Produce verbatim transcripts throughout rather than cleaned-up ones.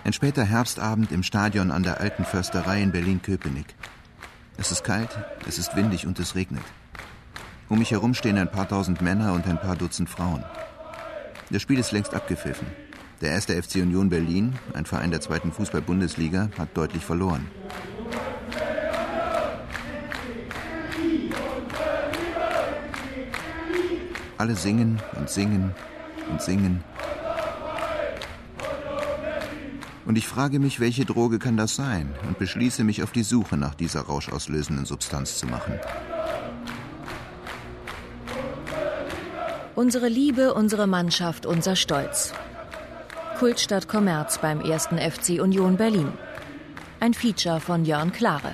Ein später Herbstabend im Stadion an der Alten Försterei in Berlin-Köpenick. Es ist kalt, es ist windig und es regnet. Um mich herum stehen ein paar tausend Männer und ein paar Dutzend Frauen. Das Spiel ist längst abgepfiffen. Der erste F C Union Berlin, ein Verein der zweiten Fußball-Bundesliga, hat deutlich verloren. Alle singen und singen und singen. Und ich frage mich, welche Droge kann das sein, und beschließe mich auf die Suche nach dieser rauschauslösenden Substanz zu machen. Unsere Liebe, unsere Mannschaft, unser Stolz. Kultstadt Kommerz beim ersten F C Union Berlin. Ein Feature von Jörn Klare.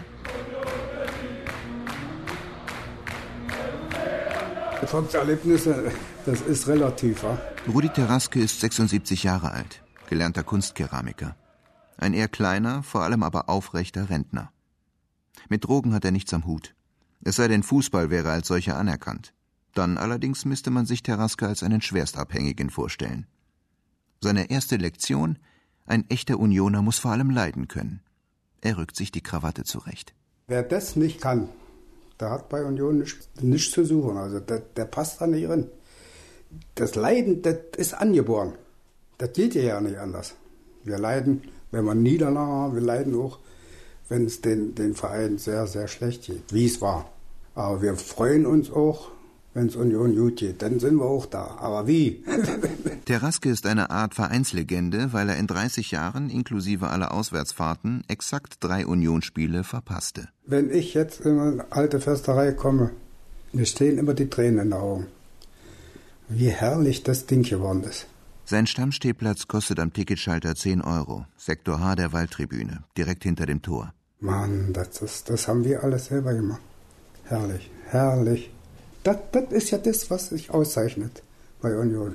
Erfolgserlebnisse, das ist relativ. Ja? Rudi Teraske ist sechsundsiebzig Jahre alt, gelernter Kunstkeramiker. Ein eher kleiner, vor allem aber aufrechter Rentner. Mit Drogen hat er nichts am Hut. Es sei denn, Fußball wäre als solcher anerkannt. Dann allerdings müsste man sich Teraske als einen Schwerstabhängigen vorstellen. Seine erste Lektion: Ein echter Unioner muss vor allem leiden können. Er rückt sich die Krawatte zurecht. Wer das nicht kann, der hat bei Union nichts nicht zu suchen. Also der, der passt da nicht rein. Das Leiden, das ist angeboren. Das geht ja nicht anders. Wir leiden, wenn wir Niederlagen haben, wir leiden auch, wenn es den, den Verein sehr, sehr schlecht geht, wie es war. Aber wir freuen uns auch, wenn es Union gut geht. Dann sind wir auch da. Aber wie? Teraske ist eine Art Vereinslegende, weil er in dreißig Jahren, inklusive aller Auswärtsfahrten, exakt drei Unionsspiele verpasste. Wenn ich jetzt in eine alte Försterei komme, mir stehen immer die Tränen in den Augen. Wie herrlich das Ding geworden ist. Sein Stammstehplatz kostet am Ticketschalter zehn Euro. Sektor H der Waldtribüne, direkt hinter dem Tor. Mann, das, ist, das haben wir alles selber gemacht. Herrlich, herrlich. Das, das ist ja das, was sich auszeichnet bei Union.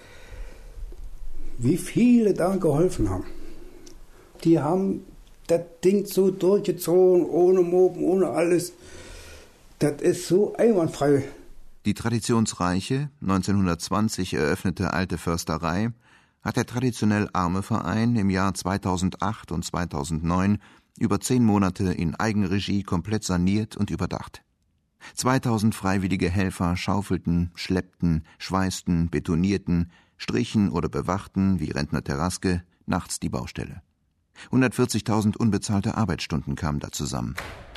Wie viele da geholfen haben. Die haben das Ding so durchgezogen, ohne Mopen, ohne alles. Das ist so einwandfrei. Die traditionsreiche, neunzehnhundertzwanzig eröffnete Alte Försterei hat der traditionell arme Verein im Jahr zweitausendacht und zweitausendneun über zehn Monate in Eigenregie komplett saniert und überdacht. zweitausend freiwillige Helfer schaufelten, schleppten, schweißten, betonierten, strichen oder bewachten, wie Rentner Teraske, nachts die Baustelle. hundertvierzigtausend unbezahlte Arbeitsstunden kamen da zusammen.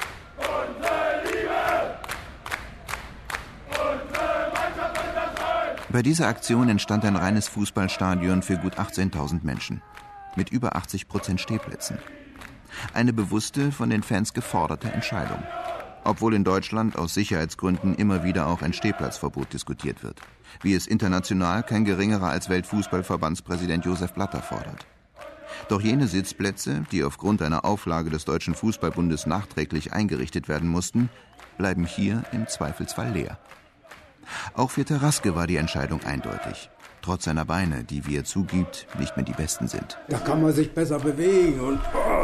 Bei dieser Aktion entstand ein reines Fußballstadion für gut achtzehntausend Menschen, mit über achtzig Prozent Stehplätzen. Eine bewusste, von den Fans geforderte Entscheidung. Obwohl in Deutschland aus Sicherheitsgründen immer wieder auch ein Stehplatzverbot diskutiert wird, wie es international kein geringerer als Weltfußballverbandspräsident Josef Blatter fordert. Doch jene Sitzplätze, die aufgrund einer Auflage des Deutschen Fußballbundes nachträglich eingerichtet werden mussten, bleiben hier im Zweifelsfall leer. Auch für Teraske war die Entscheidung eindeutig. Trotz seiner Beine, die, wie er zugibt, nicht mehr die besten sind. Da kann man sich besser bewegen und... Oh.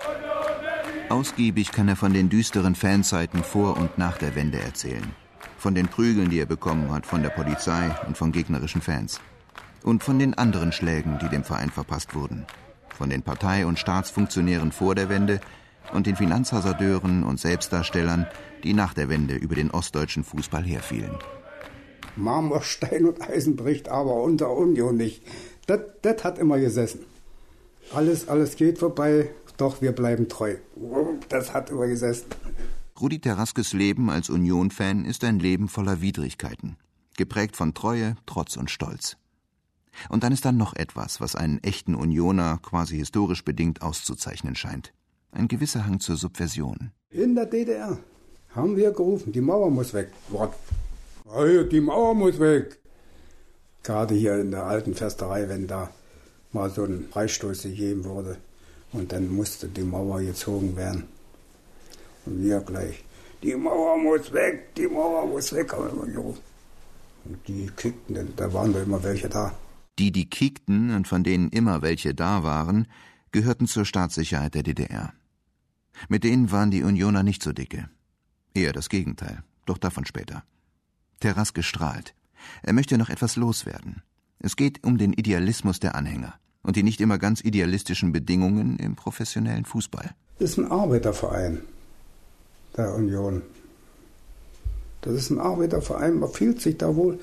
Ausgiebig kann er von den düsteren Fanzeiten vor und nach der Wende erzählen. Von den Prügeln, die er bekommen hat von der Polizei und von gegnerischen Fans. Und von den anderen Schlägen, die dem Verein verpasst wurden. Von den Partei- und Staatsfunktionären vor der Wende und den Finanzhasardeuren und Selbstdarstellern, die nach der Wende über den ostdeutschen Fußball herfielen. Marmor, Stein und Eisen bricht aber unter Union nicht. Das, das hat immer gesessen. Alles, alles geht vorbei, doch wir bleiben treu. Das hat immer gesessen. Rudi Teraskes Leben als Union-Fan ist ein Leben voller Widrigkeiten. Geprägt von Treue, Trotz und Stolz. Und dann ist da noch etwas, was einen echten Unioner quasi historisch bedingt auszuzeichnen scheint. Ein gewisser Hang zur Subversion. In der D D R haben wir gerufen, die Mauer muss weg. Die Mauer muss weg. Gerade hier in der Alten Försterei, wenn da mal so ein Freistoß gegeben wurde und dann musste die Mauer gezogen werden. Und wir gleich, die Mauer muss weg, die Mauer muss weg, haben wir immer gerufen. Und die kickten, denn da waren da immer welche da. Die, die kickten und von denen immer welche da waren, gehörten zur Staatssicherheit der D D R. Mit denen waren die Unioner nicht so dicke. Eher das Gegenteil, doch davon später. Teraske strahlt. Er möchte noch etwas loswerden. Es geht um den Idealismus der Anhänger, und die nicht immer ganz idealistischen Bedingungen im professionellen Fußball. Das ist ein Arbeiterverein der Union. Das ist ein Arbeiterverein, man fühlt sich da wohl.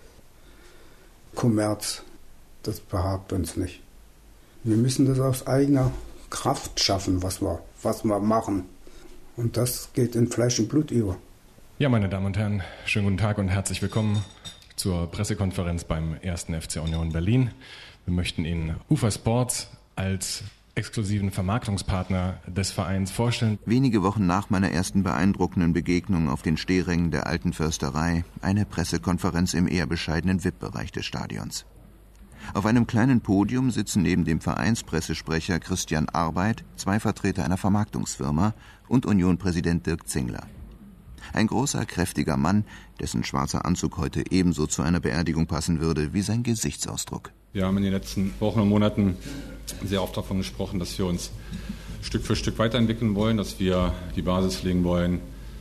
Kommerz, das behagt uns nicht. Wir müssen das aus eigener Kraft schaffen, was wir, was wir machen. Und das geht in Fleisch und Blut über. Ja, meine Damen und Herren, schönen guten Tag und herzlich willkommen zur Pressekonferenz beim ersten F C Union Berlin. Wir möchten Ihnen UFA Sports als exklusiven Vermarktungspartner des Vereins vorstellen. Wenige Wochen nach meiner ersten beeindruckenden Begegnung auf den Stehrängen der Alten Försterei eine Pressekonferenz im eher bescheidenen V I P-Bereich des Stadions. Auf einem kleinen Podium sitzen neben dem Vereinspressesprecher Christian Arbeit zwei Vertreter einer Vermarktungsfirma und Union-Präsident Dirk Zingler. Ein großer, kräftiger Mann, dessen schwarzer Anzug heute ebenso zu einer Beerdigung passen würde wie sein Gesichtsausdruck. Wir haben in den letzten Wochen und Monaten sehr oft davon gesprochen, dass wir uns Stück für Stück weiterentwickeln wollen, dass wir die Basis legen wollen,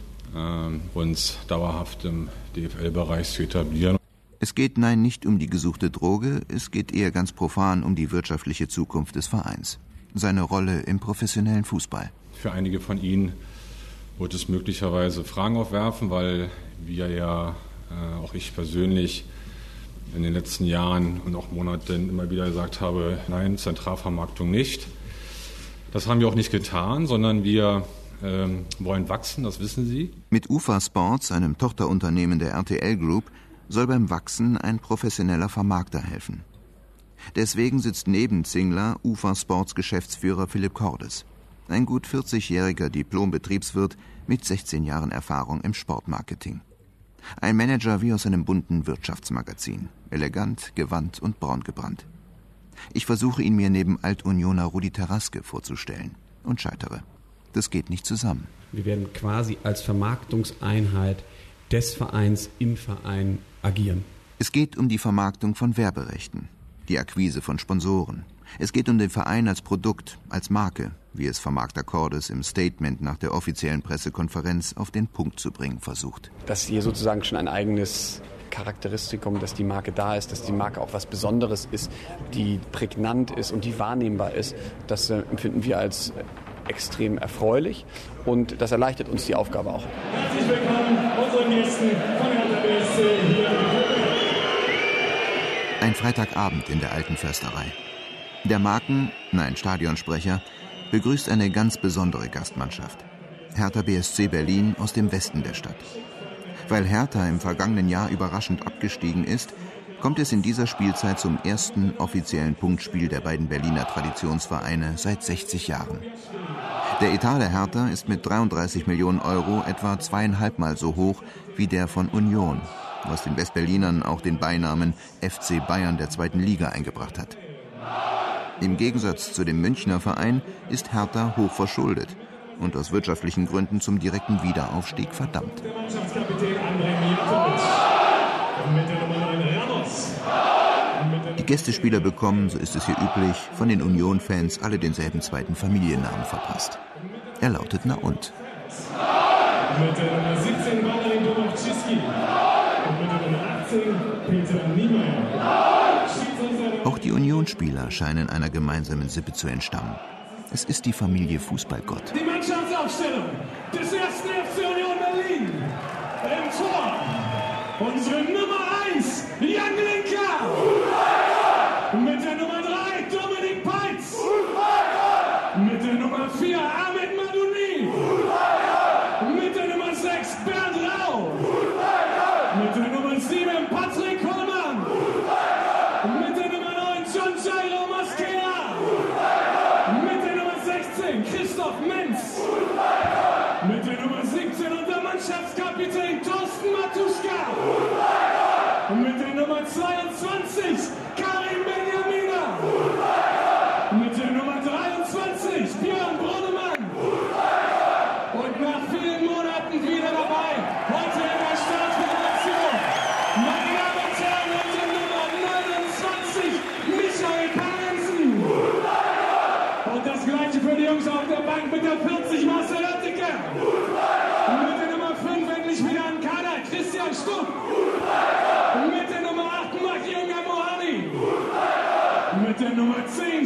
äh, uns dauerhaft im D F L-Bereich zu etablieren. Es geht nein nicht um die gesuchte Droge, es geht eher ganz profan um die wirtschaftliche Zukunft des Vereins. Seine Rolle im professionellen Fußball. Für einige von Ihnen wird es möglicherweise Fragen aufwerfen, weil wir ja, äh, auch ich persönlich, in den letzten Jahren und auch Monaten immer wieder gesagt habe, nein, Zentralvermarktung nicht. Das haben wir auch nicht getan, sondern wir ähm, wollen wachsen, das wissen Sie. Mit UFA Sports, einem Tochterunternehmen der R T L Group, soll beim Wachsen ein professioneller Vermarkter helfen. Deswegen sitzt neben Zingler UFA Sports Geschäftsführer Philipp Cordes, ein gut vierzigjähriger Diplom-Betriebswirt mit sechzehn Jahren Erfahrung im Sportmarketing. Ein Manager wie aus einem bunten Wirtschaftsmagazin, elegant, gewandt und braun gebrannt. Ich versuche ihn mir neben Alt-Unioner Rudi Teraske vorzustellen und scheitere. Das geht nicht zusammen. Wir werden quasi als Vermarktungseinheit des Vereins im Verein agieren. Es geht um die Vermarktung von Werberechten, die Akquise von Sponsoren. Es geht um den Verein als Produkt, als Marke, wie es Vermarkter Cordes im Statement nach der offiziellen Pressekonferenz auf den Punkt zu bringen versucht. Dass hier sozusagen schon ein eigenes Charakteristikum, dass die Marke da ist, dass die Marke auch was Besonderes ist, die prägnant ist und die wahrnehmbar ist, das äh, empfinden wir als extrem erfreulich und das erleichtert uns die Aufgabe auch. Herzlich willkommen unseren Gästen von Hertha B S C hier. Ein Freitagabend in der Alten Försterei. Der Marken-, nein Stadionsprecher, begrüßt eine ganz besondere Gastmannschaft. Hertha B S C Berlin aus dem Westen der Stadt. Weil Hertha im vergangenen Jahr überraschend abgestiegen ist, kommt es in dieser Spielzeit zum ersten offiziellen Punktspiel der beiden Berliner Traditionsvereine seit sechzig Jahren. Der Etat der Hertha ist mit dreiunddreißig Millionen Euro etwa zweieinhalbmal so hoch wie der von Union, was den Westberlinern auch den Beinamen F C Bayern der zweiten Liga eingebracht hat. Im Gegensatz zu dem Münchner Verein ist Hertha hoch verschuldet und aus wirtschaftlichen Gründen zum direkten Wiederaufstieg verdammt. Die Gästespieler bekommen, so ist es hier üblich, von den Union-Fans alle denselben zweiten Familiennamen verpasst. Er lautet Na und. Mit der Nummer siebzehn Valery Domowczycki und mit der Nummer achtzehn Peter Niemeyer. Auch die Unionsspieler scheinen einer gemeinsamen Sippe zu entstammen. Es ist die Familie Fußballgott. Die Mannschaftsaufstellung des ersten F C Union Berlin. Im Tor unsere Nummer eins, Jan Linker. Mit der Nummer drei, Dominik Peitz. Mit der Nummer vier, Ahmed Madouni. Mit der Nummer sechs, Bernd Rau. Mit der Nummer sieben, Patrick Kollmann. Mit der Nummer neun, John Jairo Mosquera. Mit der Nummer sechzehn, Christoph Menz. Mit der Nummer siebzehn, unser Mannschaftskapitän Thorsten Matuschka. Mit der Nummer zweiundzwanzig, Karim Benjamina. Mit der Nummer dreiundzwanzig, Björn Bronnemann. Und nach vielen Monaten wieder dabei, heute in der Startformation. Meine Damen und Herren, mit der Nummer neunundzwanzig, Michael Parensen. Und das gleiche für die Jungs auf der Bank mit der vierzig, Marcel Oettinger. Und mit der Nummer fünf endlich wieder an Kader, Christian Stupp. Und mit der Nummer acht, Maki Mohani. Mit der Nummer zehn,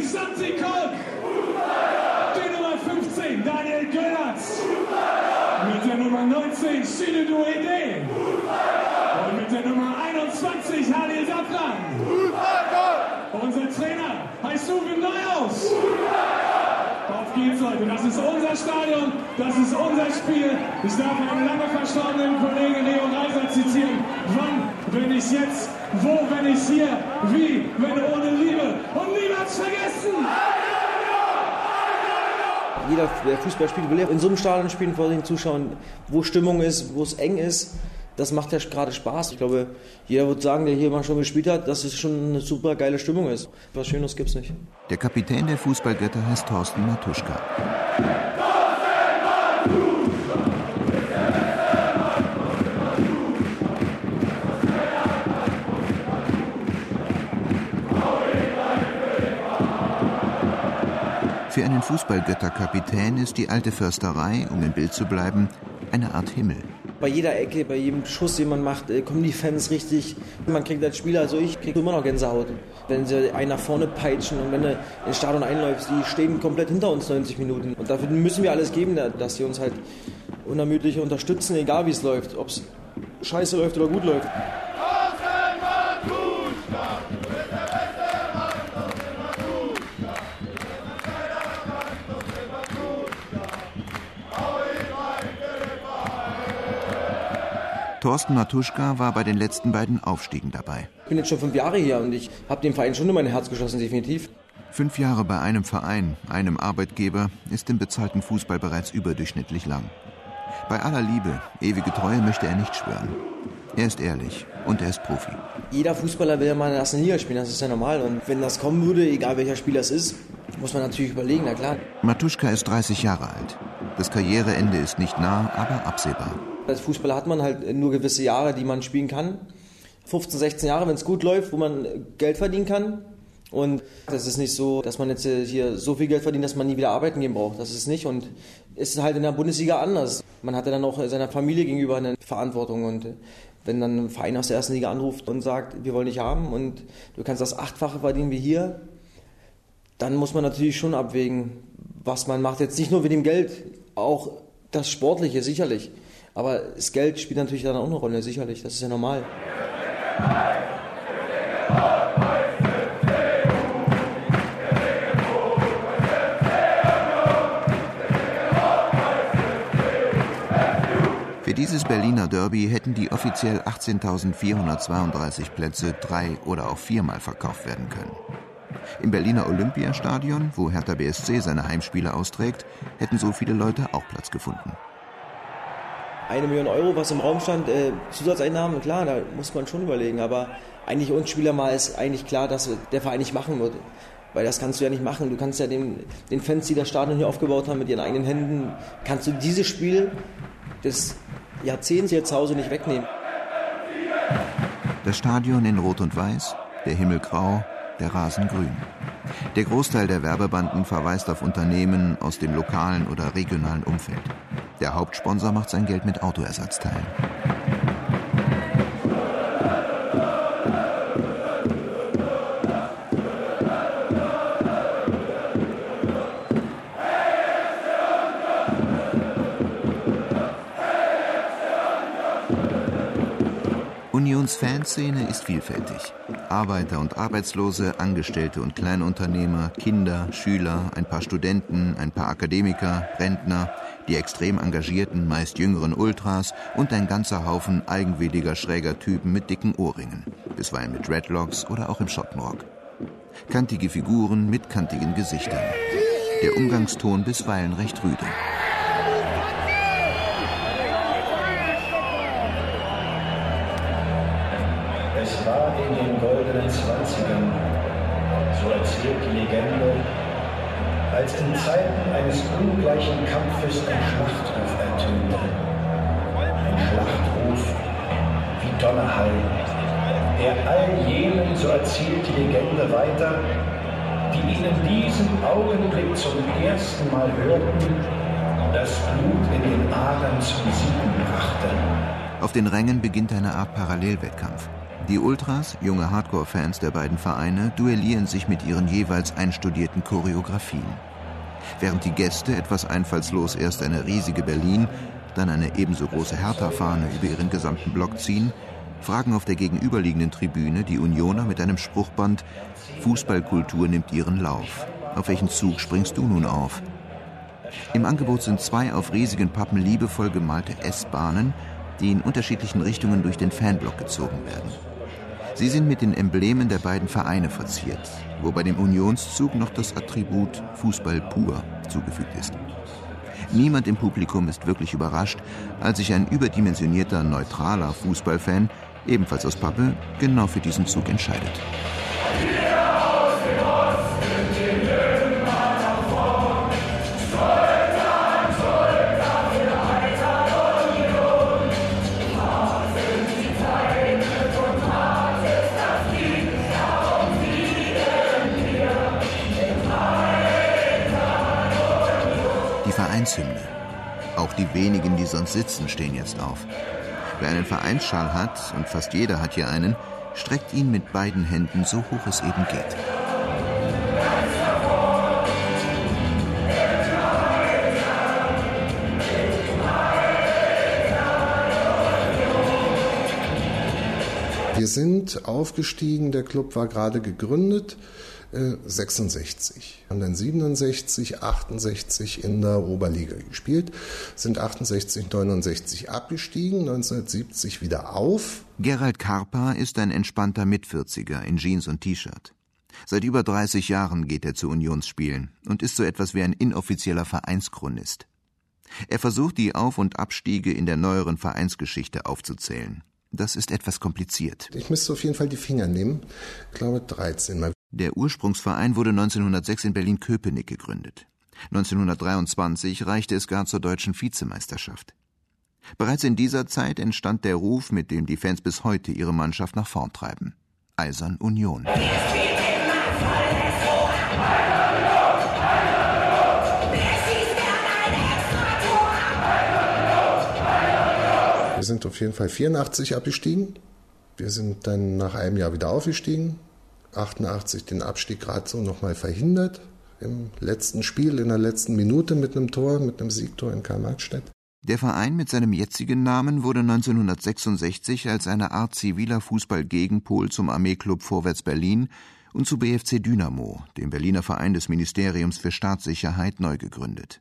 neunzehn Sine Doué. Und mit der Nummer einundzwanzig Halil Safran. Unser Trainer heißt Uwe Neuhaus. Auf geht's, Leute. Das ist unser Stadion, das ist unser Spiel. Ich darf einen lange verstorbenen Kollegen Leo Reiser zitieren. Wann, wenn ich jetzt? Wo, wenn ich hier? Wie, wenn ohne Liebe? Und niemals vergessen! Jeder, der Fußball spielt, will in so einem Stadion spielen vor den Zuschauern, wo Stimmung ist, wo es eng ist. Das macht ja gerade Spaß. Ich glaube, jeder wird sagen, der hier mal schon gespielt hat, dass es schon eine super geile Stimmung ist. Was Schönes gibt's nicht. Der Kapitän der Fußballgötter heißt Thorsten Matuschka. Für einen Fußballgötterkapitän ist die alte Försterei, um im Bild zu bleiben, eine Art Himmel. Bei jeder Ecke, bei jedem Schuss, den man macht, kommen die Fans richtig. Man kriegt als Spieler, also ich kriege immer noch Gänsehaut, wenn sie einen nach vorne peitschen und wenn du ins Stadion einläufst, die stehen komplett hinter uns neunzig Minuten. Und dafür müssen wir alles geben, dass sie uns halt unermüdlich unterstützen, egal wie es läuft, ob es scheiße läuft oder gut läuft. Thorsten Matuschka war bei den letzten beiden Aufstiegen dabei. Ich bin jetzt schon fünf Jahre hier und ich habe dem Verein schon in mein Herz geschlossen, definitiv. Fünf Jahre bei einem Verein, einem Arbeitgeber, ist im bezahlten Fußball bereits überdurchschnittlich lang. Bei aller Liebe, ewige Treue möchte er nicht schwören. Er ist ehrlich und er ist Profi. Jeder Fußballer will ja mal in der ersten Liga spielen, das ist ja normal. Und wenn das kommen würde, egal welcher Spieler es ist, muss man natürlich überlegen, na klar. Matuschka ist dreißig Jahre alt. Das Karriereende ist nicht nah, aber absehbar. Als Fußballer hat man halt nur gewisse Jahre, die man spielen kann. fünfzehn, sechzehn Jahre, wenn es gut läuft, wo man Geld verdienen kann. Und das ist nicht so, dass man jetzt hier so viel Geld verdient, dass man nie wieder arbeiten gehen braucht. Das ist nicht. Und es ist halt in der Bundesliga anders. Man hat ja dann auch seiner Familie gegenüber eine Verantwortung. Und wenn dann ein Verein aus der ersten Liga anruft und sagt, wir wollen dich haben und du kannst das Achtfache verdienen wie hier, dann muss man natürlich schon abwägen, was man macht. Jetzt nicht nur mit dem Geld, auch das Sportliche, sicherlich. Aber das Geld spielt natürlich dann auch eine Rolle, sicherlich. Das ist ja normal. Für dieses Berliner Derby hätten die offiziell achtzehntausendvierhundertzweiunddreißig Plätze drei- oder auch viermal verkauft werden können. Im Berliner Olympiastadion, wo Hertha B S C seine Heimspiele austrägt, hätten so viele Leute auch Platz gefunden. Eine Million Euro, was im Raum stand, äh, Zusatzeinnahmen, klar, da muss man schon überlegen. Aber eigentlich uns Spieler mal ist eigentlich klar, dass der Verein nicht machen wird. Weil das kannst du ja nicht machen. Du kannst ja den, den Fans, die das Stadion hier aufgebaut haben, mit ihren eigenen Händen, kannst du dieses Spiel des Jahrzehnts hier zu Hause nicht wegnehmen. Das Stadion in Rot und Weiß, der Himmel grau, der Rasen grün. Der Großteil der Werbebanden verweist auf Unternehmen aus dem lokalen oder regionalen Umfeld. Der Hauptsponsor macht sein Geld mit Autoersatzteilen. Unions Fanszene ist vielfältig. Arbeiter und Arbeitslose, Angestellte und Kleinunternehmer, Kinder, Schüler, ein paar Studenten, ein paar Akademiker, Rentner, die extrem engagierten, meist jüngeren Ultras und ein ganzer Haufen eigenwilliger, schräger Typen mit dicken Ohrringen, bisweilen mit Dreadlocks oder auch im Schottenrock. Kantige Figuren mit kantigen Gesichtern. Der Umgangston bisweilen recht rüde. Es war in den goldenen Zwanzigern, so erzählt die Legende, als in Zeiten eines ungleichen Kampfes ein Schlachtruf ertönte. Ein Schlachtruf wie Donnerhall, der all jenen, so erzählt die Legende weiter, die ihn in diesem Augenblick zum ersten Mal hörten, das Blut in den Adern zum Siegen brachte. Auf den Rängen beginnt eine Art Parallelwettkampf. Die Ultras, junge Hardcore-Fans der beiden Vereine, duellieren sich mit ihren jeweils einstudierten Choreografien. Während die Gäste etwas einfallslos erst eine riesige Berlin, dann eine ebenso große Hertha-Fahne über ihren gesamten Block ziehen, fragen auf der gegenüberliegenden Tribüne die Unioner mit einem Spruchband: Fußballkultur nimmt ihren Lauf. Auf welchen Zug springst du nun auf? Im Angebot sind zwei auf riesigen Pappen liebevoll gemalte S-Bahnen, die in unterschiedlichen Richtungen durch den Fanblock gezogen werden. Sie sind mit den Emblemen der beiden Vereine verziert, wobei dem Unionszug noch das Attribut Fußball pur zugefügt ist. Niemand im Publikum ist wirklich überrascht, als sich ein überdimensionierter, neutraler Fußballfan, ebenfalls aus Pappe, genau für diesen Zug entscheidet. Vereinshymne. Auch die wenigen, die sonst sitzen, stehen jetzt auf. Wer einen Vereinsschal hat, und fast jeder hat hier einen, streckt ihn mit beiden Händen so hoch es eben geht. Wir sind aufgestiegen, der Club war gerade gegründet, sechsundsechzig. Haben dann siebenundsechzig, achtundsechzig in der Oberliga gespielt, sind achtundsechzig, neunundsechzig abgestiegen, neunzehnhundertsiebzig wieder auf. Gerald Karpa ist ein entspannter Mitvierziger in Jeans und T-Shirt. Seit über dreißig Jahren geht er zu Unionsspielen und ist so etwas wie ein inoffizieller Vereinschronist. Er versucht, die Auf- und Abstiege in der neueren Vereinsgeschichte aufzuzählen. Das ist etwas kompliziert. Ich müsste auf jeden Fall die Finger nehmen. Ich glaube dreizehn Mal. Der Ursprungsverein wurde neunzehnhundertsechs in Berlin-Köpenick gegründet. neunzehnhundertdreiundzwanzig reichte es gar zur deutschen Vizemeisterschaft. Bereits in dieser Zeit entstand der Ruf, mit dem die Fans bis heute ihre Mannschaft nach vorn treiben: Eisern Union. Wir sind auf jeden Fall vierundachtzig abgestiegen. Wir sind dann nach einem Jahr wieder aufgestiegen. achtundachtzig den Abstieg gerade so nochmal verhindert. Im letzten Spiel, in der letzten Minute mit einem Tor, mit einem Siegtor in Karl-Marx-Stadt. Der Verein mit seinem jetzigen Namen wurde neunzehnhundertsechsundsechzig als eine Art ziviler Fußball-Gegenpol zum Armeeklub Vorwärts Berlin und zu B F C Dynamo, dem Berliner Verein des Ministeriums für Staatssicherheit, neu gegründet.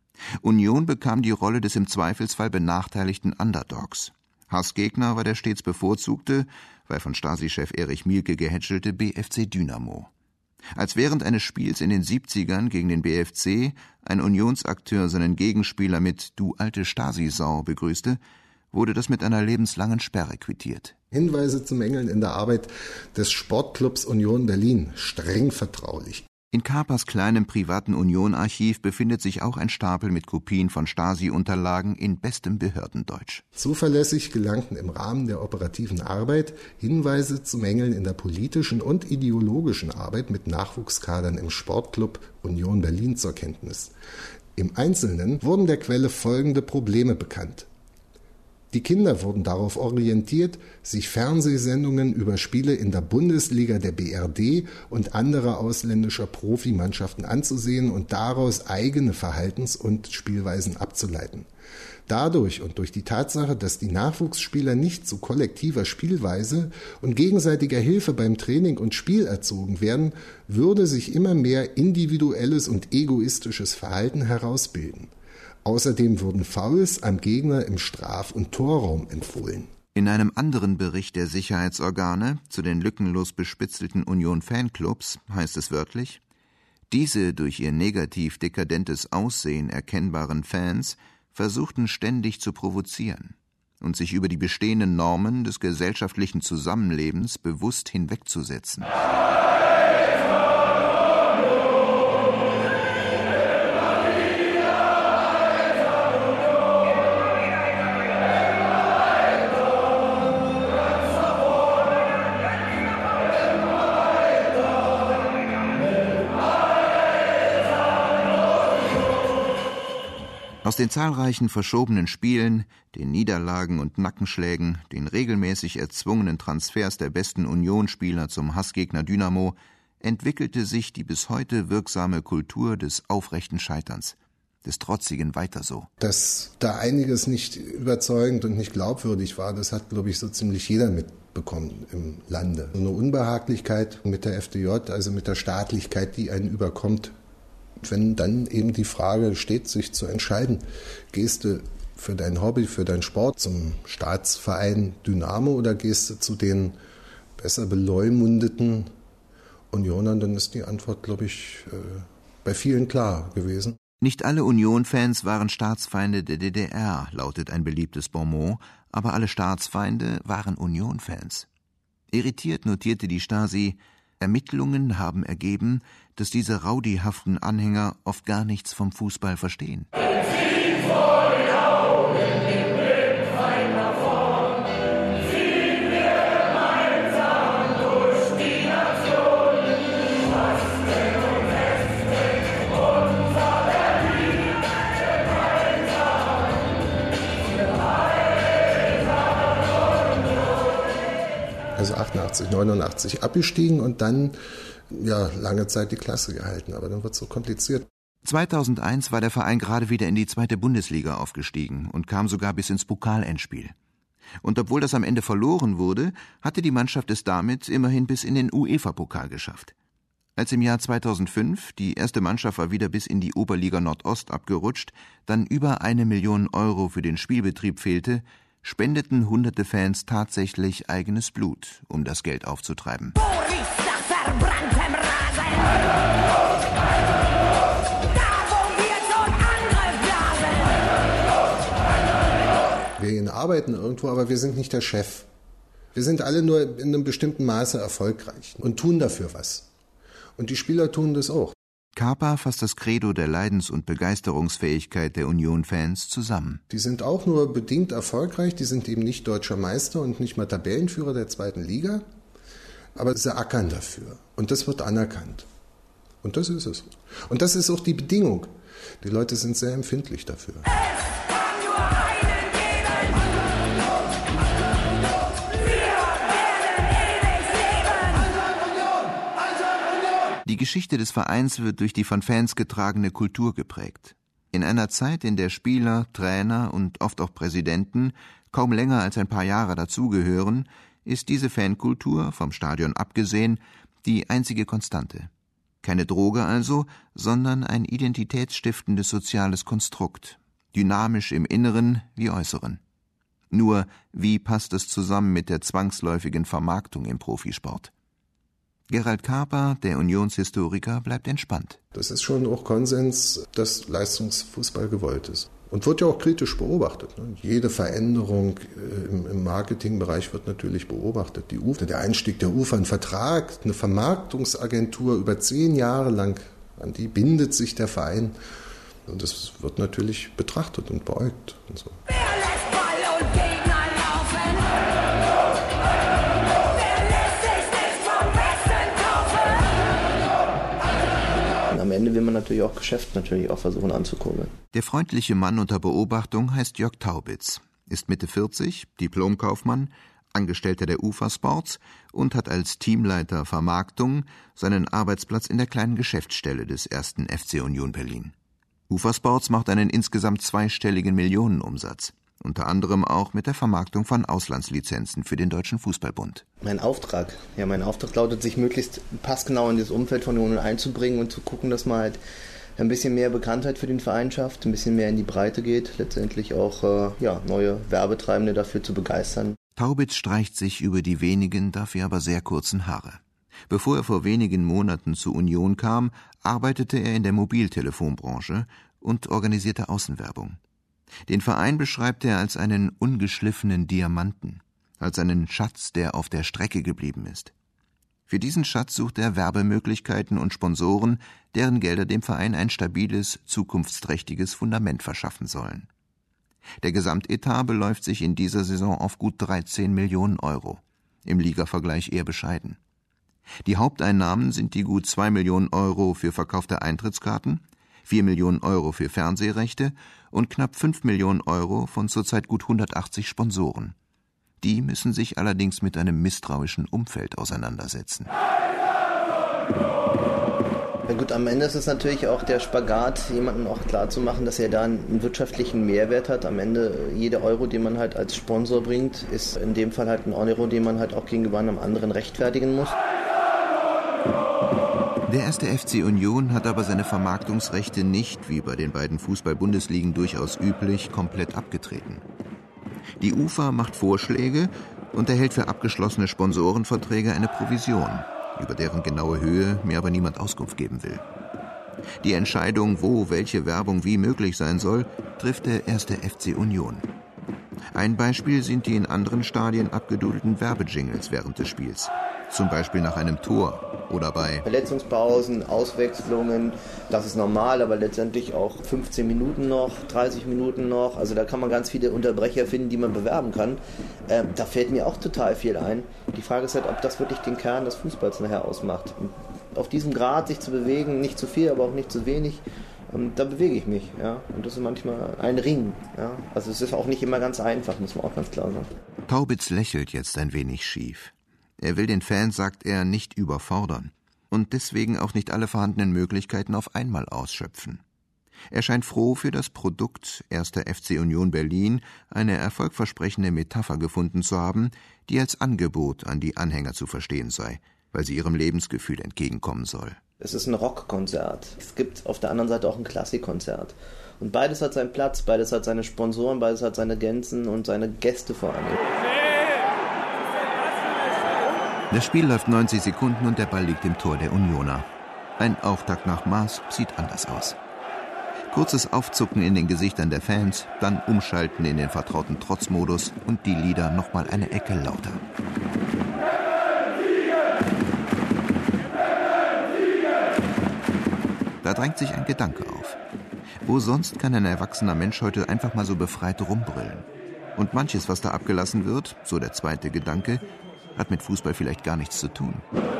Union bekam die Rolle des im Zweifelsfall benachteiligten Underdogs. Hassgegner war der stets bevorzugte, weil von Stasi-Chef Erich Mielke gehätschelte B F C Dynamo. Als während eines Spiels in den siebzigern gegen den B F C ein Unionsakteur seinen Gegenspieler mit »Du alte Stasi-Sau« begrüßte, wurde das mit einer lebenslangen Sperre quittiert. Hinweise zu Mängeln in der Arbeit des Sportclubs Union Berlin, streng vertraulich. In Karpas kleinem privaten Union-Archiv befindet sich auch ein Stapel mit Kopien von Stasi-Unterlagen in bestem Behördendeutsch. Zuverlässig gelangten im Rahmen der operativen Arbeit Hinweise zu Mängeln in der politischen und ideologischen Arbeit mit Nachwuchskadern im Sportclub Union Berlin zur Kenntnis. Im Einzelnen wurden der Quelle folgende Probleme bekannt. Die Kinder wurden darauf orientiert, sich Fernsehsendungen über Spiele in der Bundesliga der B R D und anderer ausländischer Profimannschaften anzusehen und daraus eigene Verhaltens- und Spielweisen abzuleiten. Dadurch und durch die Tatsache, dass die Nachwuchsspieler nicht zu kollektiver Spielweise und gegenseitiger Hilfe beim Training und Spiel erzogen werden, würde sich immer mehr individuelles und egoistisches Verhalten herausbilden. Außerdem wurden Fouls am Gegner im Straf- und Torraum empfohlen. In einem anderen Bericht der Sicherheitsorgane zu den lückenlos bespitzelten Union-Fanclubs heißt es wörtlich: Diese durch ihr negativ dekadentes Aussehen erkennbaren Fans versuchten ständig zu provozieren und sich über die bestehenden Normen des gesellschaftlichen Zusammenlebens bewusst hinwegzusetzen. Aus den zahlreichen verschobenen Spielen, den Niederlagen und Nackenschlägen, den regelmäßig erzwungenen Transfers der besten Unionsspieler zum Hassgegner Dynamo entwickelte sich die bis heute wirksame Kultur des aufrechten Scheiterns. des Trotzigen weiter so. Dass da einiges nicht überzeugend und nicht glaubwürdig war, das hat, glaube ich, so ziemlich jeder mitbekommen im Lande. So eine Unbehaglichkeit mit der F D J, also mit der Staatlichkeit, die einen überkommt. Wenn dann eben die Frage steht, sich zu entscheiden, gehst du für dein Hobby, für deinen Sport zum Staatsverein Dynamo oder gehst du zu den besser beleumundeten Unionern, dann ist die Antwort, glaube ich, bei vielen klar gewesen. Nicht alle Union-Fans waren Staatsfeinde der D D R, lautet ein beliebtes Bonmot, aber alle Staatsfeinde waren Union-Fans. Irritiert notierte die Stasi, Ermittlungen haben ergeben, dass diese rowdyhaften Anhänger oft gar nichts vom Fußball verstehen. Also achtundachtzig, neunundachtzig abgestiegen und dann ja lange Zeit die Klasse gehalten. Aber dann wird es so kompliziert. zweitausendeins war der Verein gerade wieder in die zweite Bundesliga aufgestiegen und kam sogar bis ins Pokalendspiel. Und obwohl das am Ende verloren wurde, hatte die Mannschaft es damit immerhin bis in den UEFA-Pokal geschafft. Als im Jahr zweitausendfünf die erste Mannschaft war wieder bis in die Oberliga Nordost abgerutscht, dann über eine Million Euro für den Spielbetrieb fehlte, spendeten hunderte Fans tatsächlich eigenes Blut, um das Geld aufzutreiben. Boris nach verbranntem Rasen. Da, wo wir zum Angriff blasen. Wir gehen arbeiten irgendwo, aber wir sind nicht der Chef. Wir sind alle nur in einem bestimmten Maße erfolgreich und tun dafür was. Und die Spieler tun das auch. Kaper fasst das Credo der Leidens- und Begeisterungsfähigkeit der Union-Fans zusammen. Die sind auch nur bedingt erfolgreich, die sind eben nicht deutscher Meister und nicht mal Tabellenführer der zweiten Liga, aber sie ackern dafür und das wird anerkannt. Und das ist es. Und das ist auch die Bedingung. Die Leute sind sehr empfindlich dafür. Die Geschichte des Vereins wird durch die von Fans getragene Kultur geprägt. In einer Zeit, in der Spieler, Trainer und oft auch Präsidenten kaum länger als ein paar Jahre dazugehören, ist diese Fankultur, vom Stadion abgesehen, die einzige Konstante. Keine Droge also, sondern ein identitätsstiftendes soziales Konstrukt, dynamisch im Inneren wie Äußeren. Nur, wie passt es zusammen mit der zwangsläufigen Vermarktung im Profisport? Gerald Kaper, der Unionshistoriker, bleibt entspannt. Das ist schon auch Konsens, dass Leistungsfußball gewollt ist. Und wird ja auch kritisch beobachtet. Jede Veränderung im Marketingbereich wird natürlich beobachtet. Die U F A, der Einstieg der U F A, ein Vertrag, eine Vermarktungsagentur über zehn Jahre lang, an die bindet sich der Verein. Und das wird natürlich betrachtet und beäugt und so. Wer lässt Ball und Gegner laufen? Am Ende will man natürlich auch Geschäft natürlich auch versuchen anzukurbeln. Der freundliche Mann unter Beobachtung heißt Jörg Taubitz, ist Mitte vierzig, Diplomkaufmann, Angestellter der UFA Sports und hat als Teamleiter Vermarktung seinen Arbeitsplatz in der kleinen Geschäftsstelle des ersten F C Union Berlin. UFA Sports macht einen insgesamt zweistelligen Millionenumsatz. Unter anderem auch mit der Vermarktung von Auslandslizenzen für den Deutschen Fußballbund. Mein Auftrag, ja, mein Auftrag lautet, sich möglichst passgenau in das Umfeld von Union einzubringen und zu gucken, dass man halt ein bisschen mehr Bekanntheit für den Verein schafft, ein bisschen mehr in die Breite geht, letztendlich auch äh, ja, neue Werbetreibende dafür zu begeistern. Taubitz streicht sich über die wenigen, dafür aber sehr kurzen Haare. Bevor er vor wenigen Monaten zur Union kam, arbeitete er in der Mobiltelefonbranche und organisierte Außenwerbung. Den Verein beschreibt er als einen ungeschliffenen Diamanten, als einen Schatz, der auf der Strecke geblieben ist. Für diesen Schatz sucht er Werbemöglichkeiten und Sponsoren, deren Gelder dem Verein ein stabiles, zukunftsträchtiges Fundament verschaffen sollen. Der Gesamtetat beläuft sich in dieser Saison auf gut dreizehn Millionen Euro, im Ligavergleich eher bescheiden. Die Haupteinnahmen sind die gut zwei Millionen Euro für verkaufte Eintrittskarten, vier Millionen Euro für Fernsehrechte und knapp fünf Millionen Euro von zurzeit gut hundertachtzig Sponsoren. Die müssen sich allerdings mit einem misstrauischen Umfeld auseinandersetzen. Ja gut, am Ende ist es natürlich auch der Spagat, jemandem auch klar zu machen, dass er da einen wirtschaftlichen Mehrwert hat. Am Ende, jeder Euro, den man halt als Sponsor bringt, ist in dem Fall halt ein Euro, den man halt auch gegenüber einem anderen rechtfertigen muss. Der erste F C Union hat aber seine Vermarktungsrechte nicht, wie bei den beiden Fußball-Bundesligen durchaus üblich, komplett abgetreten. Die UFA macht Vorschläge und erhält für abgeschlossene Sponsorenverträge eine Provision, über deren genaue Höhe mir aber niemand Auskunft geben will. Die Entscheidung, wo welche Werbung wie möglich sein soll, trifft der erste F C Union. Ein Beispiel sind die in anderen Stadien abgedudelten Werbejingles während des Spiels. Zum Beispiel nach einem Tor oder bei Verletzungspausen, Auswechslungen, das ist normal, aber letztendlich auch fünfzehn Minuten noch, dreißig Minuten noch. Also da kann man ganz viele Unterbrecher finden, die man bewerben kann. Ähm, da fällt mir auch total viel ein. Die Frage ist halt, ob das wirklich den Kern des Fußballs nachher ausmacht. Und auf diesem Grad sich zu bewegen, nicht zu viel, aber auch nicht zu wenig, ähm, da bewege ich mich. Ja? Und das ist manchmal ein Ring. Ja? Also es ist auch nicht immer ganz einfach, muss man auch ganz klar sagen. Taubitz lächelt jetzt ein wenig schief. Er will den Fans, sagt er, nicht überfordern und deswegen auch nicht alle vorhandenen Möglichkeiten auf einmal ausschöpfen. Er scheint froh, für das Produkt erster F C Union Berlin eine erfolgversprechende Metapher gefunden zu haben, die als Angebot an die Anhänger zu verstehen sei, weil sie ihrem Lebensgefühl entgegenkommen soll. Es ist ein Rockkonzert. Es gibt auf der anderen Seite auch ein Klassikkonzert. Und beides hat seinen Platz, beides hat seine Sponsoren, beides hat seine Gänzen und seine Gäste vor allem. Das Spiel läuft neunzig Sekunden und der Ball liegt im Tor der Unioner. Ein Auftakt nach Maß sieht anders aus. Kurzes Aufzucken in den Gesichtern der Fans, dann umschalten in den vertrauten Trotzmodus und die Lieder nochmal eine Ecke lauter. Da drängt sich ein Gedanke auf. Wo sonst kann ein erwachsener Mensch heute einfach mal so befreit rumbrüllen? Und manches, was da abgelassen wird, so der zweite Gedanke, hat mit Fußball vielleicht gar nichts zu tun.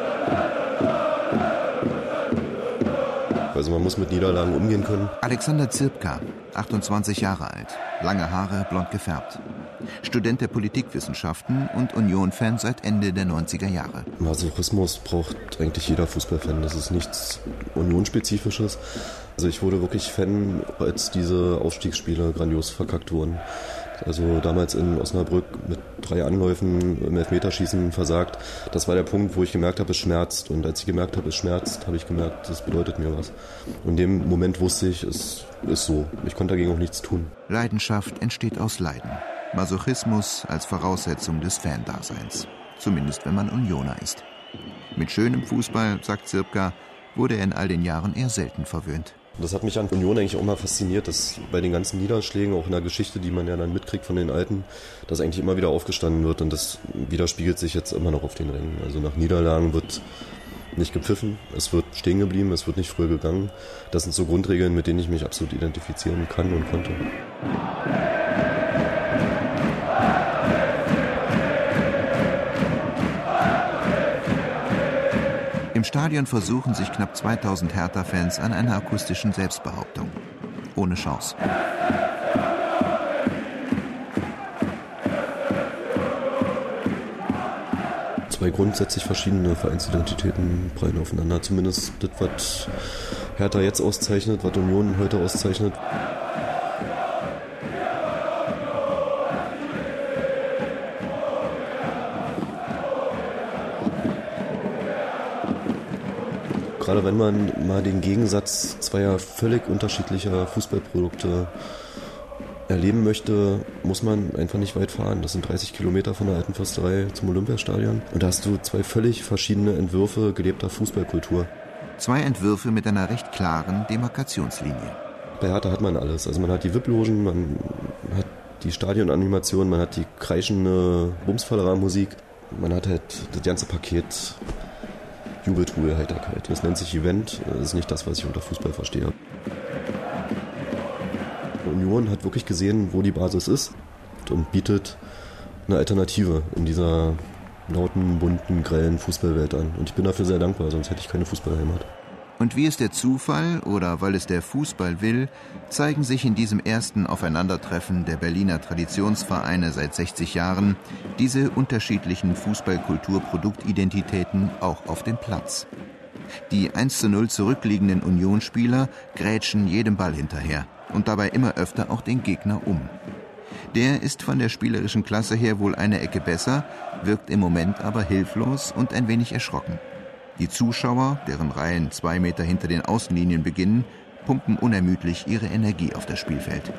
Also man muss mit Niederlagen umgehen können. Alexander Zirpka, achtundzwanzig Jahre alt, lange Haare, blond gefärbt. Student der Politikwissenschaften und Union-Fan seit Ende der neunziger Jahre. Masochismus braucht eigentlich jeder Fußballfan. Das ist nichts Union-Spezifisches. Also ich wurde wirklich Fan, als diese Aufstiegsspiele grandios verkackt wurden. Also damals in Osnabrück mit drei Anläufen im Elfmeterschießen versagt. Das war der Punkt, wo ich gemerkt habe, es schmerzt. Und als ich gemerkt habe, es schmerzt, habe ich gemerkt, das bedeutet mir was. Und in dem Moment wusste ich, es ist so. Ich konnte dagegen auch nichts tun. Leidenschaft entsteht aus Leiden. Masochismus als Voraussetzung des Fandaseins. Zumindest wenn man Unioner ist. Mit schönem Fußball, sagt Zirpka, wurde er in all den Jahren eher selten verwöhnt. Das hat mich an Union eigentlich auch mal fasziniert, dass bei den ganzen Niederschlägen, auch in der Geschichte, die man ja dann mitkriegt von den Alten, dass eigentlich immer wieder aufgestanden wird und das widerspiegelt sich jetzt immer noch auf den Rängen. Also nach Niederlagen wird nicht gepfiffen, es wird stehen geblieben, es wird nicht früher gegangen. Das sind so Grundregeln, mit denen ich mich absolut identifizieren kann und konnte. Im Stadion versuchen sich knapp zweitausend Hertha-Fans an einer akustischen Selbstbehauptung. Ohne Chance. Zwei grundsätzlich verschiedene Vereinsidentitäten prallen aufeinander. Zumindest das, was Hertha jetzt auszeichnet, was Union heute auszeichnet. Gerade wenn man mal den Gegensatz zweier völlig unterschiedlicher Fußballprodukte erleben möchte, muss man einfach nicht weit fahren. Das sind dreißig Kilometer von der Alten Försterei zum Olympiastadion. Und da hast du zwei völlig verschiedene Entwürfe gelebter Fußballkultur. Zwei Entwürfe mit einer recht klaren Demarkationslinie. Bei Hertha hat man alles. Also man hat die V I P-Logen, man hat die Stadionanimation, man hat die kreischende Bumsfallermusik, man hat halt das ganze Paket. Jubeltruhe, Heiterkeit. Das nennt sich Event, das ist nicht das, was ich unter Fußball verstehe. Union hat wirklich gesehen, wo die Basis ist und bietet eine Alternative in dieser lauten, bunten, grellen Fußballwelt an. Und ich bin dafür sehr dankbar, sonst hätte ich keine Fußballheimat. Und wie es der Zufall oder weil es der Fußball will, zeigen sich in diesem ersten Aufeinandertreffen der Berliner Traditionsvereine seit sechzig Jahren diese unterschiedlichen Fußballkulturproduktidentitäten auch auf dem Platz. Die eins zu null zurückliegenden Unionsspieler grätschen jedem Ball hinterher und dabei immer öfter auch den Gegner um. Der ist von der spielerischen Klasse her wohl eine Ecke besser, wirkt im Moment aber hilflos und ein wenig erschrocken. Die Zuschauer, deren Reihen zwei Meter hinter den Außenlinien beginnen, pumpen unermüdlich ihre Energie auf das Spielfeld.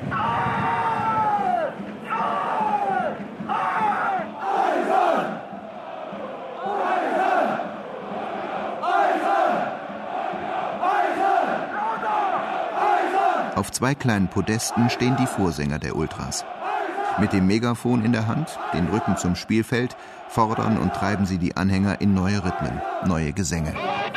Auf zwei kleinen Podesten stehen die Vorsänger der Ultras. Mit dem Megafon in der Hand, den Rücken zum Spielfeld, fordern und treiben sie die Anhänger in neue Rhythmen, neue Gesänge.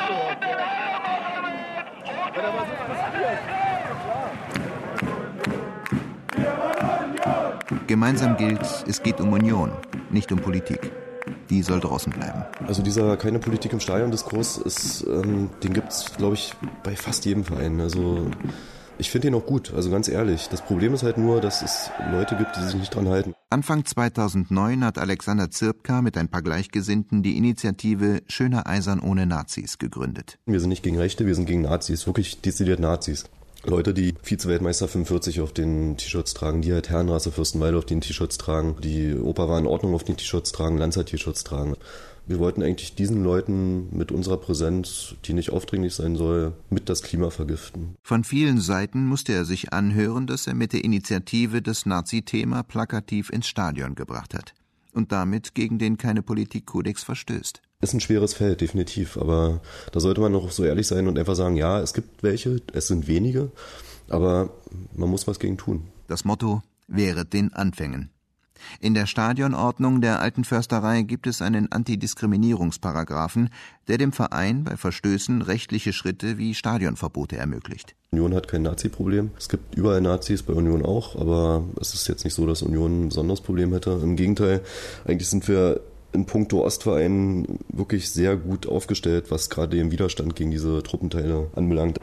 Gemeinsam gilt, es geht um Union, nicht um Politik. Die soll draußen bleiben. Also dieser keine Politik im Stadion-Diskurs, ist, ähm, den gibt es, glaube ich, bei fast jedem Verein. Also ich finde ihn auch gut, also ganz ehrlich. Das Problem ist halt nur, dass es Leute gibt, die sich nicht dran halten. Anfang zweitausendneun hat Alexander Zirpka mit ein paar Gleichgesinnten die Initiative Schöner Eisern ohne Nazis gegründet. Wir sind nicht gegen Rechte, wir sind gegen Nazis, wirklich dezidiert Nazis. Leute, die Vize-Weltmeister fünfundvierzig auf den T-Shirts tragen, die halt Herrenrasse Fürstenwalde auf den T-Shirts tragen, die Oper war in Ordnung auf den T-Shirts tragen, Lanzer-T-Shirts tragen. Wir wollten eigentlich diesen Leuten mit unserer Präsenz, die nicht aufdringlich sein soll, mit das Klima vergiften. Von vielen Seiten musste er sich anhören, dass er mit der Initiative das Nazi-Thema plakativ ins Stadion gebracht hat und damit gegen den Keine-Politik-Kodex verstößt. Ist ein schweres Feld, definitiv, aber da sollte man noch so ehrlich sein und einfach sagen, ja, es gibt welche, es sind wenige, aber man muss was gegen tun. Das Motto: Wehret den Anfängen. In der Stadionordnung der Alten Försterei gibt es einen Antidiskriminierungsparagraphen, der dem Verein bei Verstößen rechtliche Schritte wie Stadionverbote ermöglicht. Union hat kein Nazi-Problem. Es gibt überall Nazis, bei Union auch, aber es ist jetzt nicht so, dass Union ein besonderes Problem hätte. Im Gegenteil, eigentlich sind wir in puncto Ostverein wirklich sehr gut aufgestellt, was gerade den Widerstand gegen diese Truppenteile anbelangt.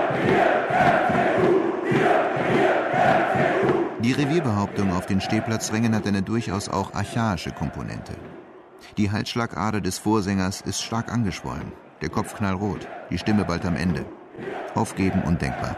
Die Revierbehauptung auf den Stehplatzrängen hat eine durchaus auch archaische Komponente. Die Halsschlagader des Vorsängers ist stark angeschwollen, der Kopf knallrot, die Stimme bald am Ende. Aufgeben undenkbar.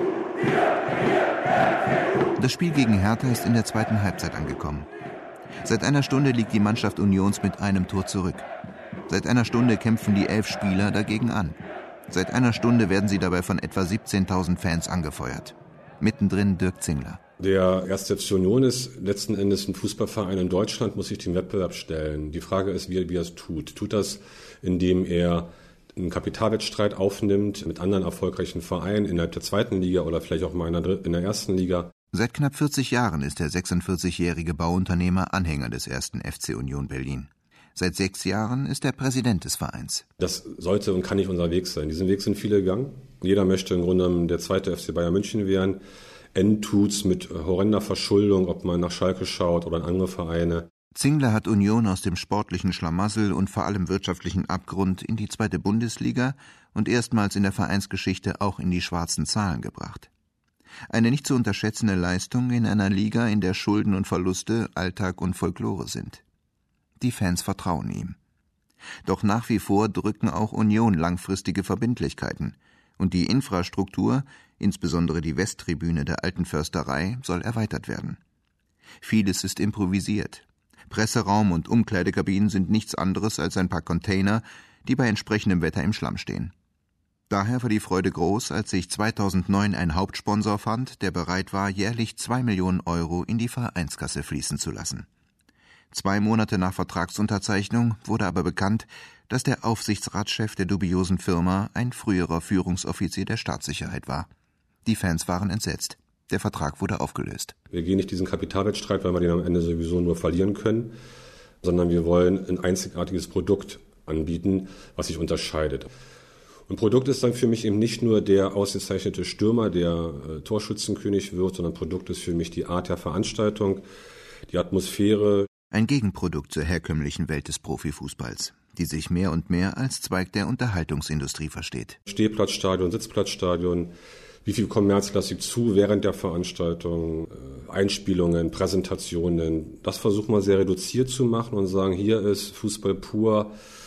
Das Spiel gegen Hertha ist in der zweiten Halbzeit angekommen. Seit einer Stunde liegt die Mannschaft Unions mit einem Tor zurück. Seit einer Stunde kämpfen die elf Spieler dagegen an. Seit einer Stunde werden sie dabei von etwa siebzehntausend Fans angefeuert. Mittendrin Dirk Zingler. Der erste F C Union ist letzten Endes ein Fußballverein in Deutschland, muss sich dem Wettbewerb stellen. Die Frage ist, wie, wie er es tut. Tut das, indem er einen Kapitalwettstreit aufnimmt mit anderen erfolgreichen Vereinen innerhalb der zweiten Liga oder vielleicht auch mal in der, in der ersten Liga? Seit knapp vierzig Jahren ist der sechsundvierzigjährige Bauunternehmer Anhänger des ersten F C Union Berlin. Seit sechs Jahren ist er Präsident des Vereins. Das sollte und kann nicht unser Weg sein. Diesen Weg sind viele gegangen. Jeder möchte im Grunde genommen der zweite F C Bayern München werden. Enden tut's mit horrender Verschuldung, ob man nach Schalke schaut oder in andere Vereine. Zingler hat Union aus dem sportlichen Schlamassel und vor allem wirtschaftlichen Abgrund in die zweite Bundesliga und erstmals in der Vereinsgeschichte auch in die schwarzen Zahlen gebracht. Eine nicht zu unterschätzende Leistung in einer Liga, in der Schulden und Verluste Alltag und Folklore sind. Die Fans vertrauen ihm. Doch nach wie vor drücken auch Union langfristige Verbindlichkeiten. Und die Infrastruktur, insbesondere die Westtribüne der Alten Försterei, soll erweitert werden. Vieles ist improvisiert. Presseraum und Umkleidekabinen sind nichts anderes als ein paar Container, die bei entsprechendem Wetter im Schlamm stehen. Daher war die Freude groß, als sich zweitausendneun ein Hauptsponsor fand, der bereit war, jährlich zwei Millionen Euro in die Vereinskasse fließen zu lassen. Zwei Monate nach Vertragsunterzeichnung wurde aber bekannt, dass der Aufsichtsratschef der dubiosen Firma ein früherer Führungsoffizier der Staatssicherheit war. Die Fans waren entsetzt. Der Vertrag wurde aufgelöst. Wir gehen nicht diesen Kapitalwettstreit, weil wir den am Ende sowieso nur verlieren können, sondern wir wollen ein einzigartiges Produkt anbieten, was sich unterscheidet. Und Produkt ist dann für mich eben nicht nur der ausgezeichnete Stürmer, der äh, Torschützenkönig wird, sondern Produkt ist für mich die Art der Veranstaltung, die Atmosphäre. Ein Gegenprodukt zur herkömmlichen Welt des Profifußballs, die sich mehr und mehr als Zweig der Unterhaltungsindustrie versteht. Stehplatzstadion, Sitzplatzstadion, wie viel Kommerz lasse ich zu während der Veranstaltung, Einspielungen, Präsentationen. Das versuchen wir sehr reduziert zu machen und sagen, hier ist Fußball pur,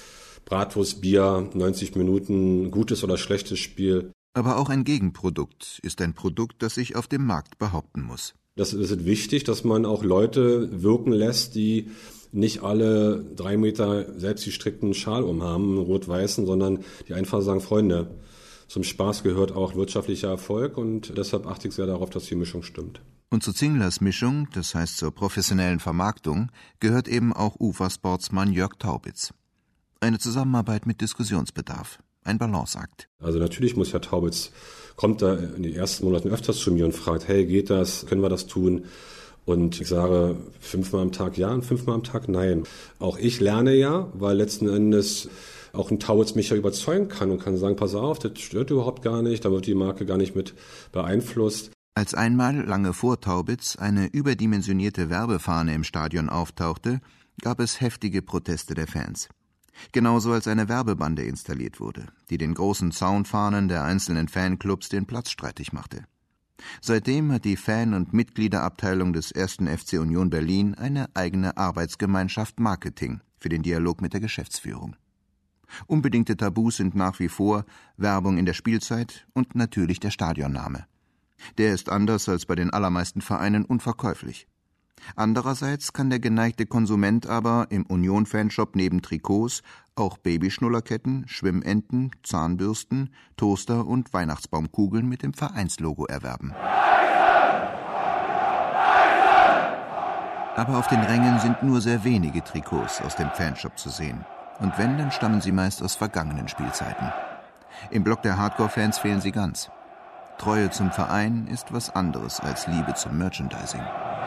Bratwurst, Bier, neunzig Minuten, gutes oder schlechtes Spiel. Aber auch ein Gegenprodukt ist ein Produkt, das sich auf dem Markt behaupten muss. Das ist wichtig, dass man auch Leute wirken lässt, die nicht alle drei Meter selbstgestrickten Schal umhaben, einen rot-weißen, sondern die einfach sagen, Freunde, zum Spaß gehört auch wirtschaftlicher Erfolg und deshalb achte ich sehr darauf, dass die Mischung stimmt. Und zu Zinglers Mischung, das heißt zur professionellen Vermarktung, gehört eben auch Ufersportsmann Jörg Taubitz. Eine Zusammenarbeit mit Diskussionsbedarf, ein Balanceakt. Also natürlich muss Herr Taubitz, kommt da in den ersten Monaten öfters zu mir und fragt, hey, geht das, können wir das tun? Und ich sage fünfmal am Tag ja und fünfmal am Tag nein. Auch ich lerne ja, weil letzten Endes auch ein Taubitz mich ja überzeugen kann und kann sagen, pass auf, das stört überhaupt gar nicht, da wird die Marke gar nicht mit beeinflusst. Als einmal, lange vor Taubitz, eine überdimensionierte Werbefahne im Stadion auftauchte, gab es heftige Proteste der Fans. Genauso als eine Werbebande installiert wurde, die den großen Zaunfahnen der einzelnen Fanclubs den Platz streitig machte. Seitdem hat die Fan- und Mitgliederabteilung des ersten F C Union Berlin eine eigene Arbeitsgemeinschaft Marketing für den Dialog mit der Geschäftsführung. Unbedingte Tabus sind nach wie vor Werbung in der Spielzeit und natürlich der Stadionname. Der ist anders als bei den allermeisten Vereinen unverkäuflich. Andererseits kann der geneigte Konsument aber im Union-Fanshop neben Trikots auch Babyschnullerketten, Schwimmenten, Zahnbürsten, Toaster und Weihnachtsbaumkugeln mit dem Vereinslogo erwerben. Aber auf den Rängen sind nur sehr wenige Trikots aus dem Fanshop zu sehen. Und wenn, dann stammen sie meist aus vergangenen Spielzeiten. Im Block der Hardcore-Fans fehlen sie ganz. Treue zum Verein ist was anderes als Liebe zum Merchandising.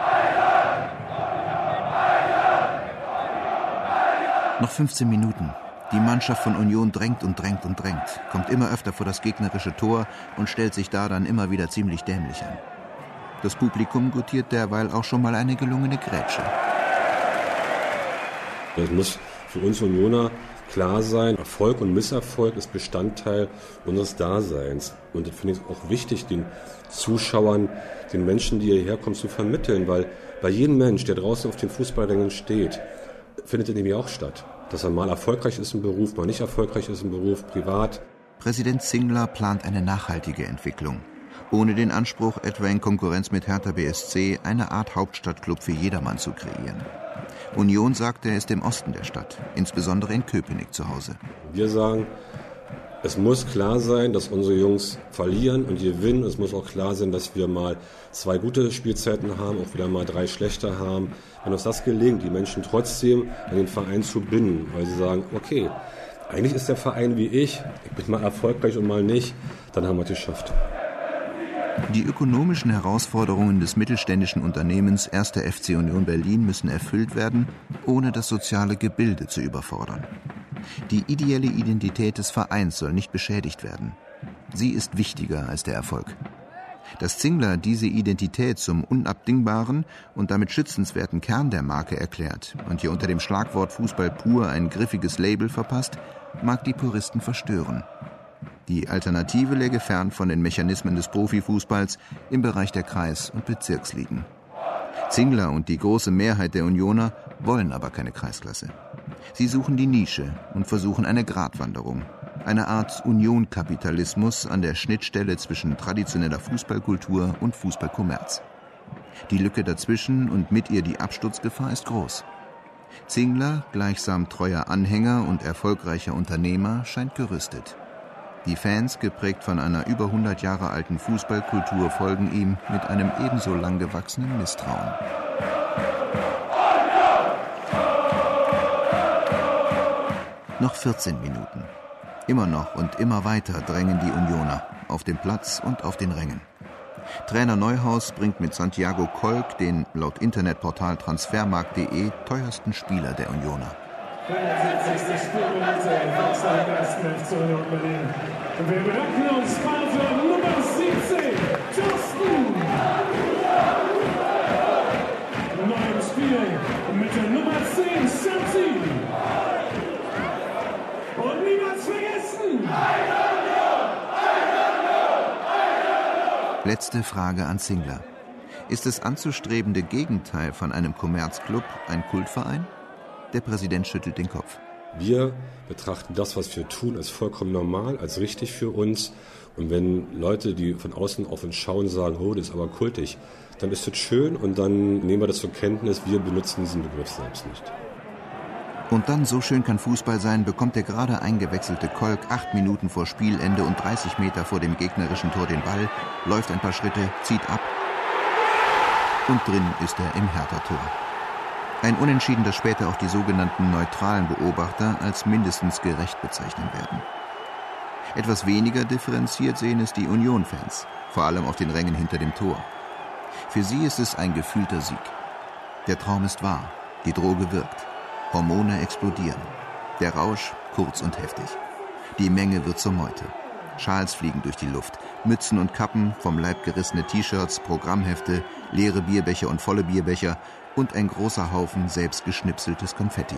Noch fünfzehn Minuten. Die Mannschaft von Union drängt und drängt und drängt, kommt immer öfter vor das gegnerische Tor und stellt sich da dann immer wieder ziemlich dämlich an. Das Publikum gutiert derweil auch schon mal eine gelungene Grätsche. Das muss für uns Unioner klar sein, Erfolg und Misserfolg ist Bestandteil unseres Daseins. Und das finde ich auch wichtig, den Zuschauern, den Menschen, die hierher kommen, zu vermitteln, weil bei jedem Mensch, der draußen auf den Fußballrängen steht, findet in ihm ja auch statt. Dass er mal erfolgreich ist im Beruf, mal nicht erfolgreich ist im Beruf, privat. Präsident Zingler plant eine nachhaltige Entwicklung. Ohne den Anspruch, etwa in Konkurrenz mit Hertha B S C eine Art Hauptstadtclub für jedermann zu kreieren. Union sagt, er ist im Osten der Stadt, insbesondere in Köpenick zu Hause. Wir sagen, es muss klar sein, dass unsere Jungs verlieren und gewinnen. Es muss auch klar sein, dass wir mal zwei gute Spielzeiten haben, auch wieder mal drei schlechte haben. Wenn uns das gelingt, die Menschen trotzdem an den Verein zu binden, weil sie sagen, okay, eigentlich ist der Verein wie ich, ich bin mal erfolgreich und mal nicht, dann haben wir es geschafft. Die ökonomischen Herausforderungen des mittelständischen Unternehmens erster F C Union Berlin müssen erfüllt werden, ohne das soziale Gebilde zu überfordern. Die ideelle Identität des Vereins soll nicht beschädigt werden. Sie ist wichtiger als der Erfolg. Dass Zingler diese Identität zum unabdingbaren und damit schützenswerten Kern der Marke erklärt und hier unter dem Schlagwort Fußball pur ein griffiges Label verpasst, mag die Puristen verstören. Die Alternative läge fern von den Mechanismen des Profifußballs im Bereich der Kreis- und Bezirksligen. Zingler und die große Mehrheit der Unioner wollen aber keine Kreisklasse. Sie suchen die Nische und versuchen eine Gratwanderung, eine Art Unionkapitalismus an der Schnittstelle zwischen traditioneller Fußballkultur und Fußballkommerz. Die Lücke dazwischen und mit ihr die Absturzgefahr ist groß. Zingler, gleichsam treuer Anhänger und erfolgreicher Unternehmer, scheint gerüstet. Die Fans, geprägt von einer über hundert Jahre alten Fußballkultur, folgen ihm mit einem ebenso lang gewachsenen Misstrauen. Noch vierzehn Minuten. Immer noch und immer weiter drängen die Unioner, auf dem Platz und auf den Rängen. Trainer Neuhaus bringt mit Santiago Kolk den laut Internetportal transfermarkt punkt de teuersten Spieler der Unioner. fünfundsiebzigste Spielminute in Volkswagen ersten F C Union Berlin. Und wir bedanken uns für Nummer siebzehn, Thorsten. Neu im Spiel mit der Nummer zehn, Santi. Und niemals vergessen! Letzte Frage an Zingler. Ist das anzustrebende Gegenteil von einem Kommerzclub ein Kultverein? Der Präsident schüttelt den Kopf. Wir betrachten das, was wir tun, als vollkommen normal, als richtig für uns. Und wenn Leute, die von außen auf uns schauen, sagen, oh, das ist aber kultig, dann ist das schön und dann nehmen wir das zur Kenntnis, wir benutzen diesen Begriff selbst nicht. Und dann, so schön kann Fußball sein, bekommt der gerade eingewechselte Kolk acht Minuten vor Spielende und dreißig Meter vor dem gegnerischen Tor den Ball, läuft ein paar Schritte, zieht ab und drin ist er im Hertha-Tor. Ein Unentschieden, das später auch die sogenannten neutralen Beobachter als mindestens gerecht bezeichnen werden. Etwas weniger differenziert sehen es die Union-Fans, vor allem auf den Rängen hinter dem Tor. Für sie ist es ein gefühlter Sieg. Der Traum ist wahr, die Droge wirkt. Hormone explodieren. Der Rausch kurz und heftig. Die Menge wird zur Meute. Schals fliegen durch die Luft. Mützen und Kappen, vom Leib gerissene T-Shirts, Programmhefte, leere Bierbecher und volle Bierbecher und ein großer Haufen selbst geschnipseltes Konfetti.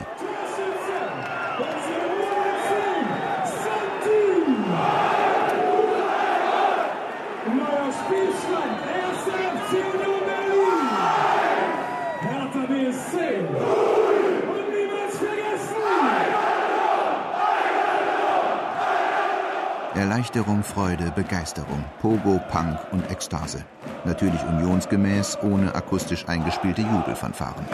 Neuer Spielstand, erster F C Union Berlin. Hertha B S C. Und niemals vergessen. Erleichterung, Freude, Begeisterung, Pogo, Punk und Ekstase. Natürlich unionsgemäß, ohne akustisch eingespielte Jubelfanfaren.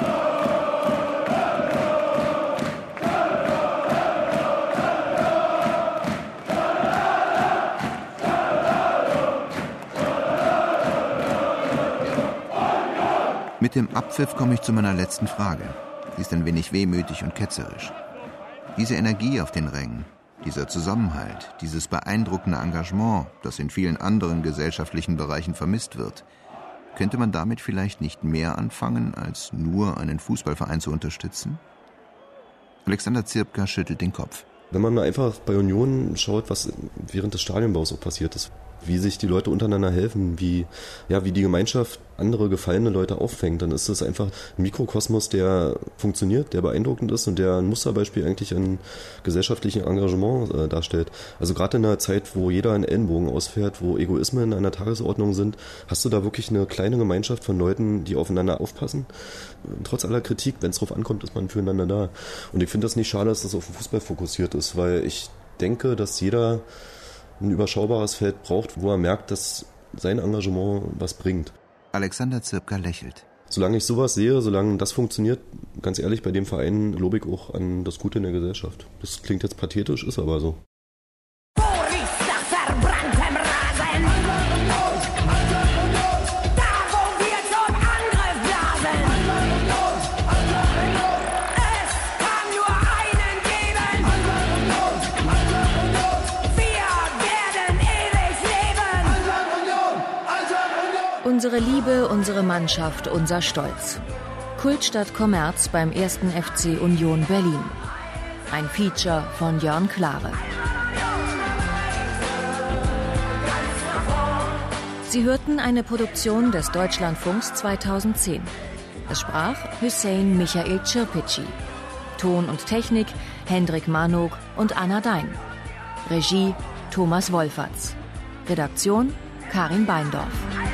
Mit dem Abpfiff komme ich zu meiner letzten Frage. Sie ist ein wenig wehmütig und ketzerisch. Diese Energie auf den Rängen, dieser Zusammenhalt, dieses beeindruckende Engagement, das in vielen anderen gesellschaftlichen Bereichen vermisst wird, könnte man damit vielleicht nicht mehr anfangen, als nur einen Fußballverein zu unterstützen? Alexander Zirpka schüttelt den Kopf. Wenn man mal einfach bei Union schaut, was während des Stadionbaus auch passiert ist, wie sich die Leute untereinander helfen, wie, ja, wie die Gemeinschaft andere gefallene Leute auffängt, dann ist das einfach ein Mikrokosmos, der funktioniert, der beeindruckend ist und der ein Musterbeispiel eigentlich an gesellschaftlichem Engagement äh, darstellt. Also gerade in einer Zeit, wo jeder einen Ellenbogen ausfährt, wo Egoismen an der Tagesordnung sind, hast du da wirklich eine kleine Gemeinschaft von Leuten, die aufeinander aufpassen. Trotz aller Kritik, wenn es drauf ankommt, ist man füreinander da. Und ich finde das nicht schade, dass das auf den Fußball fokussiert ist, weil ich denke, dass jeder ein überschaubares Feld braucht, wo er merkt, dass sein Engagement was bringt. Alexander Zirpka lächelt. Solange ich sowas sehe, solange das funktioniert, ganz ehrlich, bei dem Verein lobe ich auch an das Gute in der Gesellschaft. Das klingt jetzt pathetisch, ist aber so. Unsere Liebe, unsere Mannschaft, unser Stolz. Kultstadt Kommerz beim ersten F C Union Berlin. Ein Feature von Jörn Klare. Sie hörten eine Produktion des Deutschlandfunks zweitausendzehn. Es sprach Hüseyin Michael Çirpici. Ton und Technik Hendrik Manuk und Anna Dein. Regie Thomas Wolferts. Redaktion Karin Beindorf.